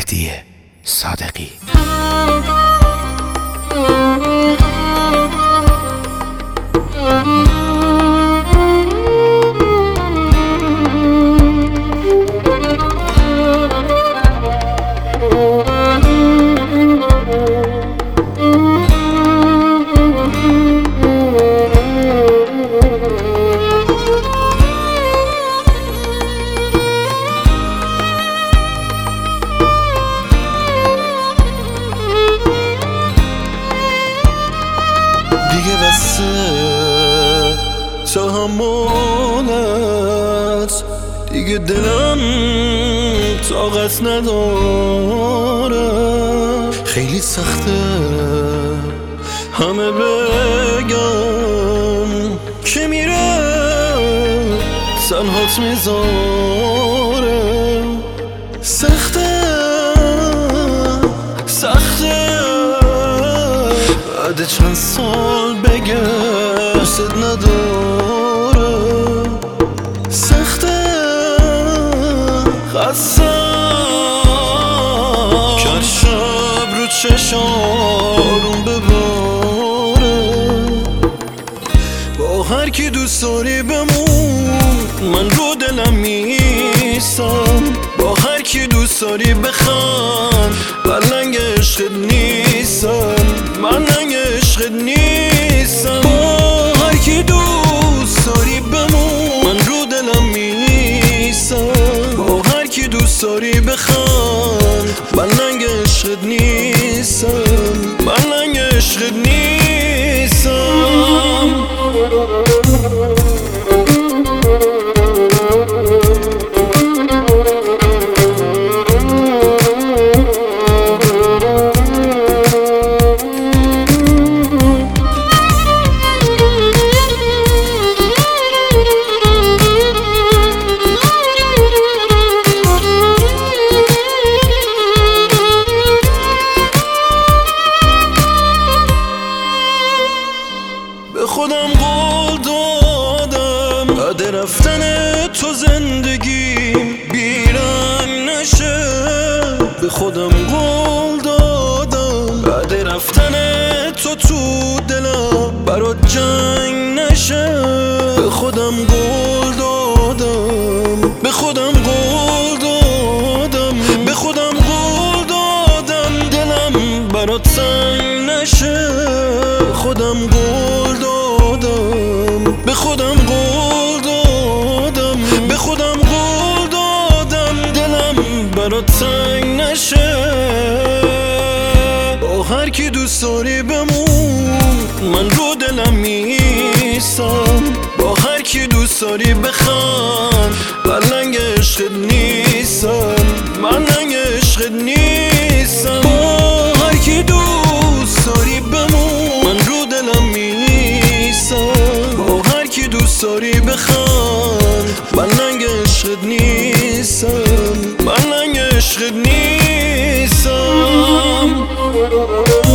مهدی صادقی. دیگه بسه تحملت، دیگه دلم طاقت نداره. خیلی سخته همه بگم که میره تنهات میذاره. سخته بعد چند سال بگه دوست نداره. سخته خستم که شب رو چشارون بباره. با هر کی دوست داری بمون، من رو دلم میسم. با هر کی دوست داری بخند، من لنگ عشقت نیستم. من لنگ عشقت نیستم. با هر کی دوست داری بمون، من رو دلم میسم. با هر کی دوست داری بخند، من لنگ عشقت نیستم. من لنگ عشقت نیستم. به خودم قول دادم بعد رفتن تو زندگیم بیرنگ نشه. به خودم قول دادم بعد رفتن تو دلم برات جنگ نشه. به خودم قول دادم، به خودم قول دادم، به خودم قول دادم دلم برات تنگ نشه. به خودم قول دادم، به خودم قول دادم، به خودم قول دادم دلم برات تنگ نشه. با هر کی دوست داری بمون، من رو دلم میسم. با هر کی دوست داری بخند، من لنگ عشقت نیستم. من لنگ عشقت نیستم. با هر کی دوست داری بمون، من رو دلم میسم. با هر کی دوست داری بخند، من لنگ عشقت نیستم. من لنگ عشقت نیستم.